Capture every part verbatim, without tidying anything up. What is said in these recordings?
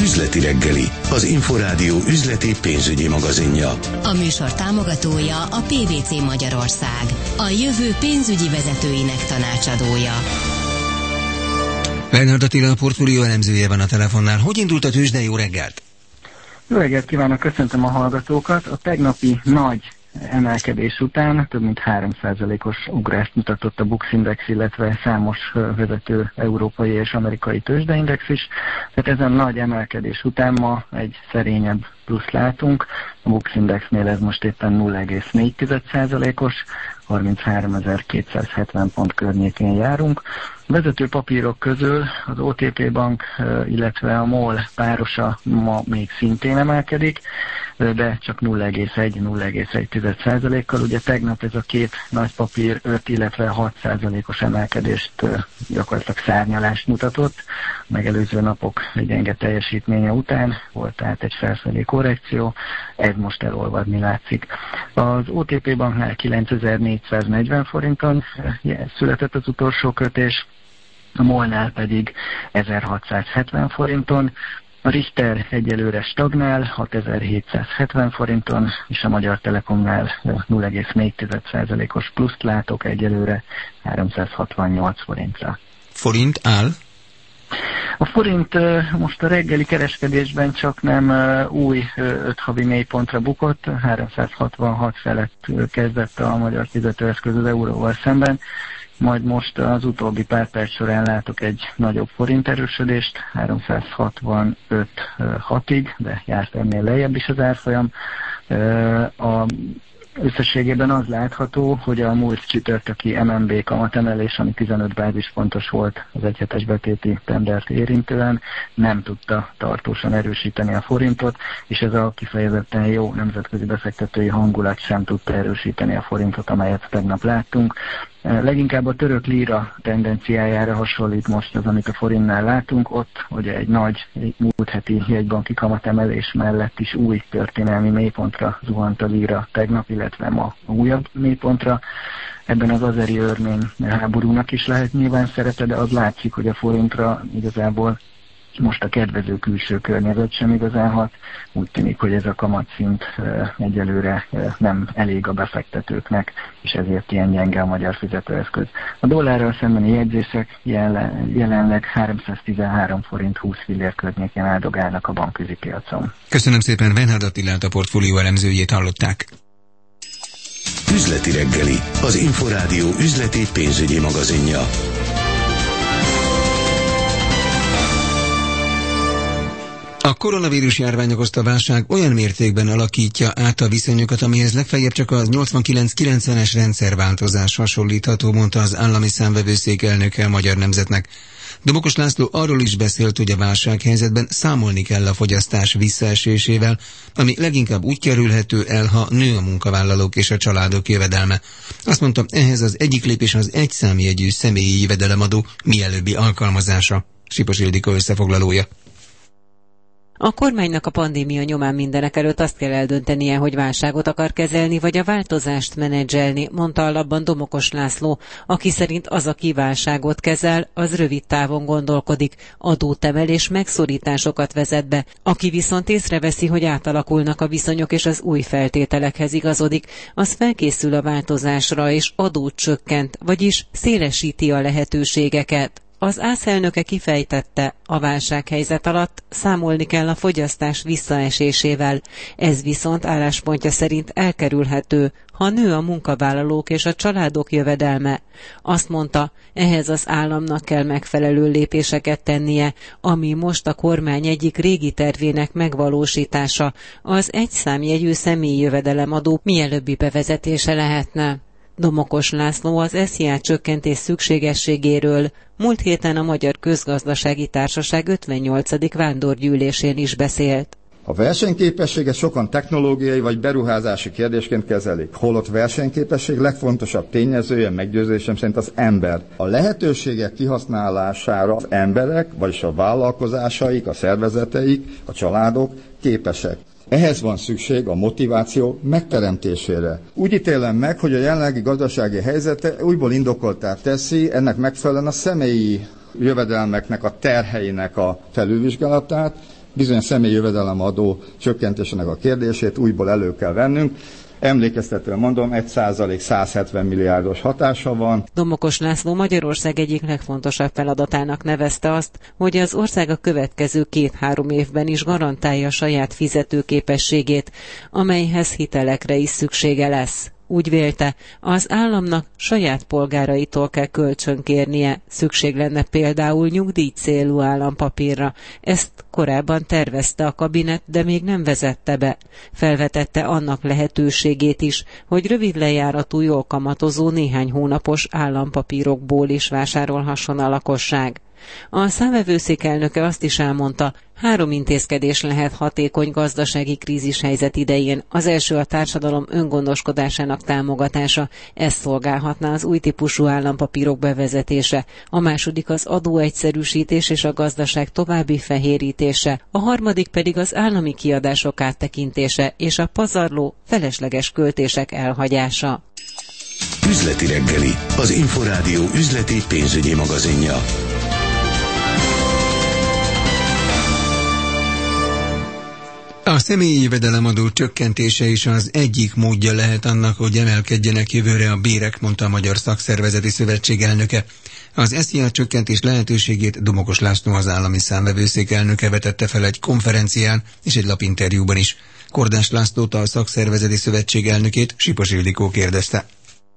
Üzleti reggeli, az Inforádió üzleti pénzügyi magazinja. A műsor támogatója a pé vé cé Magyarország, a jövő pénzügyi vezetőinek tanácsadója. Bernhard Attila, a portfólió elemzője van a telefonnál. Hogy indult a tőzsde? Jó reggelt! Jó reggelt kívánok, köszöntöm a hallgatókat. A tegnapi nagy emelkedés után több mint három százalékos ugrást mutatott a Bux Index, illetve számos vezető európai és amerikai tőzsdeindex is. Tehát ezen nagy emelkedés után ma egy szerényebb plusz látunk. A Bux Indexnél ez most éppen nulla egész négy százalékos, harmincháromezer-kétszázhetven pont környékén járunk. A vezető papírok közül az o té pé Bank, illetve a MOL párosa ma még szintén emelkedik, de csak nulla egész egy-nulla egész egy százalékkal. Ugye tegnap ez a két nagy papír öt, illetve hat százalékos emelkedést, gyakorlatilag szárnyalást mutatott. A megelőző napok egy gyenge teljesítménye után volt tehát egy felfelé korrekció, ez most elolvadni látszik. Az o té pé Banknál kilencezer-négyszáznegyven forinton született az utolsó kötés, a MOL-nál pedig ezerhatszázhetven forinton, a Richter egyelőre stagnál hatezer-hétszázhetven forinton, és a Magyar Telekomnál nulla egész négy százalékos pluszt látok egyelőre háromszázhatvannyolc forintra. Forint áll? A forint most a reggeli kereskedésben csak nem új öt havi mélypontra bukott, háromszázhatvanhat felett kezdett a magyar fizetőeszköz az euróval szemben, majd most az utóbbi pár perc során látok egy nagyobb forint erősödést, háromszázhatvanöt hatig, de járt ennél lejjebb is az árfolyam. A összességében az látható, hogy a múlt csütörtöki em en bé kamatemelés, ami tizenöt bázispontos volt az egyhetes betéti tendert érintően, nem tudta tartósan erősíteni a forintot, és ez a kifejezetten jó nemzetközi befektetői hangulat sem tudta erősíteni a forintot, amelyet tegnap láttunk. Leginkább a török líra tendenciájára hasonlít most az, amit a forintnál látunk. Ott ugye egy nagy múlt heti jegybanki kamatemelés mellett is új történelmi mélypontra zuhant a líra tegnap, illetve ma újabb mélypontra. Ebben az azeri-örmény háborúnak is lehet nyilván szerepe, de az látszik, hogy a forintra igazából most a kedvező külső környezet sem igazán hat. Úgy tűnik, hogy ez a kamatszint egyelőre nem elég a befektetőknek, és ezért ilyen gyenge a magyar fizetőeszköz. A dollárral szembeni jegyzések jelenleg háromszáztizenhárom forint húsz fillér környékén áldogálnak a bankközi piacon. Köszönöm szépen, Bernhard Attilát, a portfólió elemzőjét hallották. Üzleti reggeli, az Inforádió üzleti pénzügyi magazinja. A koronavírus járvány okozta válság olyan mértékben alakítja át a viszonyokat, amihez legfeljebb csak a nyolcvankilenc-kilencvenes rendszerváltozás hasonlítható, mondta az állami számvevőszék elnöke a Magyar Nemzetnek. Domokos László arról is beszélt, hogy a válsághelyzetben számolni kell a fogyasztás visszaesésével, ami leginkább úgy kerülhető el, ha nő a munkavállalók és a családok jövedelme. Azt mondta, ehhez az egyik lépés az egyszámjegyű személyi jövedelemadó mielőbbi alkalmazása. Sipos Ildikó összefoglalója. A kormánynak a pandémia nyomán mindenek előtt azt kell eldöntenie, hogy válságot akar kezelni, vagy a változást menedzselni, mondta alapban Domokos László, aki szerint az, aki válságot kezel, az rövid távon gondolkodik, adótemelés megszorításokat vezet be, aki viszont észreveszi, hogy átalakulnak a viszonyok és az új feltételekhez igazodik, az felkészül a változásra és adót csökkent, vagyis szélesíti a lehetőségeket. Az ÁSZ elnöke kifejtette, a válsághelyzet alatt számolni kell a fogyasztás visszaesésével. Ez viszont álláspontja szerint elkerülhető, ha nő a munkavállalók és a családok jövedelme. Azt mondta, ehhez az államnak kell megfelelő lépéseket tennie, ami most a kormány egyik régi tervének megvalósítása, az egyszámjegyű személyi jövedelemadó mielőbbi bevezetése lehetne. Domokos László az es zé á csökkentés szükségességéről múlt héten a Magyar Közgazdasági Társaság ötvennyolcadik vándorgyűlésén is beszélt. A versenyképességet sokan technológiai vagy beruházási kérdésként kezelik, holott versenyképesség legfontosabb tényezője meggyőzésem szerint az ember. A lehetőségek kihasználására az emberek, vagyis a vállalkozásaik, a szervezeteik, a családok képesek. Ehhez van szükség a motiváció megteremtésére. Úgy ítélem meg, hogy a jelenlegi gazdasági helyzete újból indokoltá teszi ennek megfelelően a személyi jövedelmeknek a terheinek a felülvizsgálatát, bizonyos személyi jövedelemadó csökkentésének a kérdését újból elő kell vennünk. Emlékeztetően mondom, egy százalék száz hetven milliárdos hatása van. Domokos László Magyarország egyik legfontosabb feladatának nevezte azt, hogy az ország a következő két-három évben is garantálja saját fizetőképességét, amelyhez hitelekre is szüksége lesz. Úgy vélte, az államnak saját polgáraitól kell kölcsönkérnie, szükség lenne például nyugdíjcélú állampapírra. Ezt korábban tervezte a kabinet, de még nem vezette be. Felvetette annak lehetőségét is, hogy rövid lejáratú, jól kamatozó néhány hónapos állampapírokból is vásárolhasson a lakosság. A számvevőszék elnöke azt is elmondta, három intézkedés lehet hatékony gazdasági krízishelyzet idején. Az első a társadalom öngondoskodásának támogatása, ez szolgálhatná az új típusú állampapírok bevezetése. A második az adóegyszerűsítés és a gazdaság további fehérítése. A harmadik pedig az állami kiadások áttekintése és a pazarló, felesleges költések elhagyása. Üzleti reggeli, az Inforádió üzleti pénzügyi magazinja. A személyi jövedelemadó csökkentése is az egyik módja lehet annak, hogy emelkedjenek jövőre a bérek, mondta a Magyar Szakszervezeti Szövetség elnöke. Az es zé á csökkentés lehetőségét Domokos László, az állami számvevőszék elnöke vetette fel egy konferencián és egy lapinterjúban is. Kordás Lászlót, a Szakszervezeti Szövetség elnökét Sipos Ildikó kérdezte.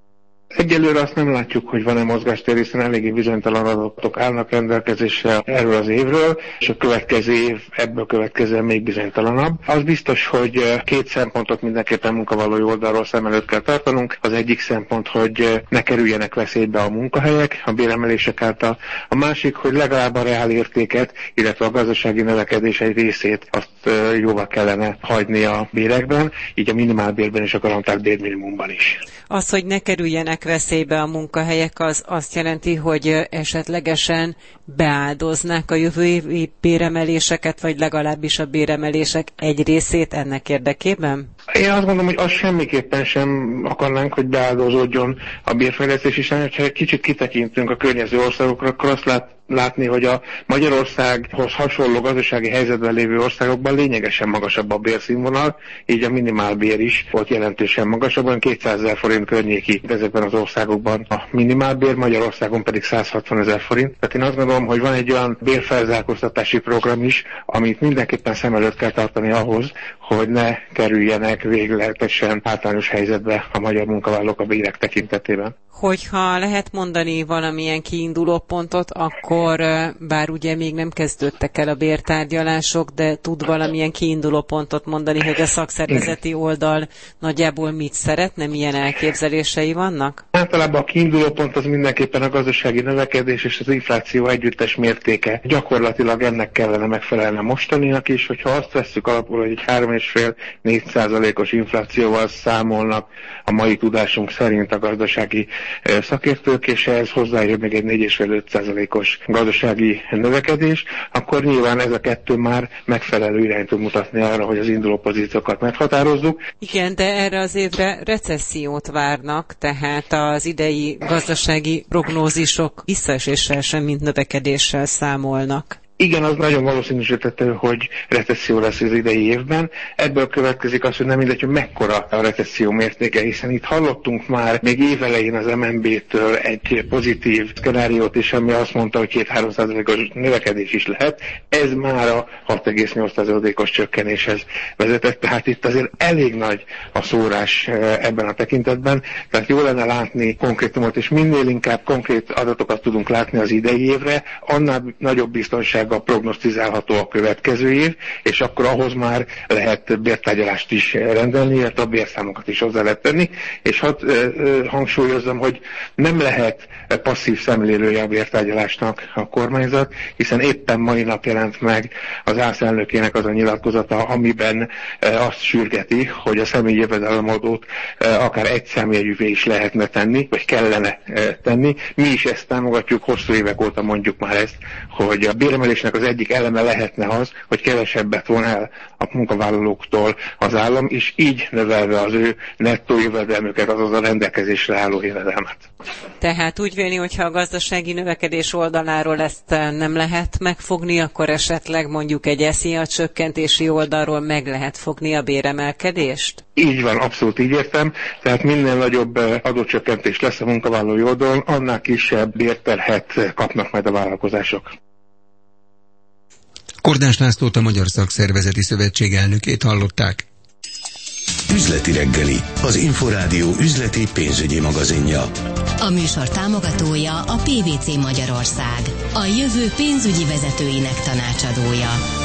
Egyelőre azt nem látjuk, hogy van-e mozgástér, hiszen eléggé bizonytalan adatok állnak rendelkezésre erről az évről, és a következő év ebből következően még bizonytalanabb. Az biztos, hogy két szempontot mindenképpen munkavállalói oldalról szem előtt kell tartanunk. Az egyik szempont, hogy ne kerüljenek veszélybe a munkahelyek a béremelések által. A másik, hogy legalább a reál értéket, illetve a gazdasági növekedés egy részét azt jóval kellene hagyni a bérekben, így a minimálbérben és a garantált bérminimumban is. Az, hogy ne kerüljenek veszélybe a munkahelyek, az azt jelenti, hogy esetlegesen beáldoznák a jövő évi béremeléseket, vagy legalábbis a béremelések egy részét ennek érdekében? Én azt gondolom, hogy azt semmiképpen sem akarnánk, hogy beáldozódjon a bérfejlesztés, hiszen ha egy kicsit kitekintünk a környező országokra, akkor azt lát, látni, hogy a Magyarországhoz hasonló gazdasági helyzetben lévő országokban lényegesen magasabb a bérszínvonal, így a minimálbér is volt jelentősen magasabb, olyan kétszázezer forint környéki ezekben az országokban a minimálbér, Magyarországon pedig száz hatvanezer forint. Tehát én azt gondolom, hogy van egy olyan bérfelzárkóztatási program is, amit mindenképpen szem előtt kell tartani ahhoz, hogy ne kerüljenek végletesen hátrányos helyzetbe a magyar munkavállalók a bérek tekintetében. Hogyha lehet mondani valamilyen kiinduló pontot, akkor bár ugye még nem kezdődtek el a bértárgyalások, de tud valamilyen kiinduló pontot mondani, hogy a szakszervezeti oldal nagyjából mit szeretne, milyen elképzelései vannak? Általában a kiinduló pont az mindenképpen a gazdasági növekedés és az infláció együttes mértéke. Gyakorlatilag ennek kellene megfelelni a mostaninak is, hogyha azt vesszük alapul, hogy egy három egész öt-négy százalékos inflációval számolnak a mai tudásunk szerint a gazdasági szakértők, és ehhez hozzájön még egy négy egész öt százalékos gazdasági növekedés, akkor nyilván ez a kettő már megfelelő irányt tud mutatni arra, hogy az induló pozíciókat meghatározzuk. Igen, de erre az évre recessziót várnak, tehát az idei gazdasági prognózisok visszaeséssel sem, mint növekedéssel számolnak. Igen, az nagyon valószínűsítető, hogy recesszió lesz az idei évben. Ebből következik az, hogy nem mindegy, hogy mekkora a recesszió mértéke, hiszen itt hallottunk már még évelején az em en bé-től egy pozitív szkenáriót is, ami azt mondta, hogy két-három százalékos növekedés is lehet. Ez már a hat egész nyolc százalékos csökkenéshez vezetett, tehát itt azért elég nagy a szórás ebben a tekintetben, tehát jó lenne látni konkrétumot, és minél inkább konkrét adatokat tudunk látni az idei évre, annál nagyobb biztonság a prognosztizálható a következő év, és akkor ahhoz már lehet bértárgyalást is rendelni, illetve a bérszámokat is hozzá lehet tenni, és hadd hangsúlyozzam, hogy nem lehet passzív szemlélője a bértárgyalásnak a kormányzat, hiszen éppen mai nap jelent meg az ÁSZ elnökének az a nyilatkozata, amiben azt sürgeti, hogy a személyi jövedelemadót akár egy számjegyűvé is lehetne tenni, vagy kellene tenni. Mi is ezt támogatjuk, hosszú évek óta mondjuk már ezt, hogy a béremelés növekedésnek az egyik eleme lehetne az, hogy kevesebbet von el a munkavállalóktól az állam, és így növelve az ő nettó jövedelmüket, azaz a rendelkezésre álló jövedelmet. Tehát úgy vélni, hogyha a gazdasági növekedés oldaláról ezt nem lehet megfogni, akkor esetleg mondjuk egy es zé á csökkentési oldalról meg lehet fogni a béremelkedést? Így van, abszolút így értem. Tehát minél nagyobb adócsökkentés lesz a munkavállalói oldalon, annál kisebb bérterhet kapnak majd a vállalkozások. Kordás Lászlót, a Magyar Szakszervezeti Szövetség elnökét hallották. Üzleti reggeli, az Inforádió üzleti pénzügyi magazinja. A műsor támogatója a pé vé cé Magyarország, a jövő pénzügyi vezetőinek tanácsadója.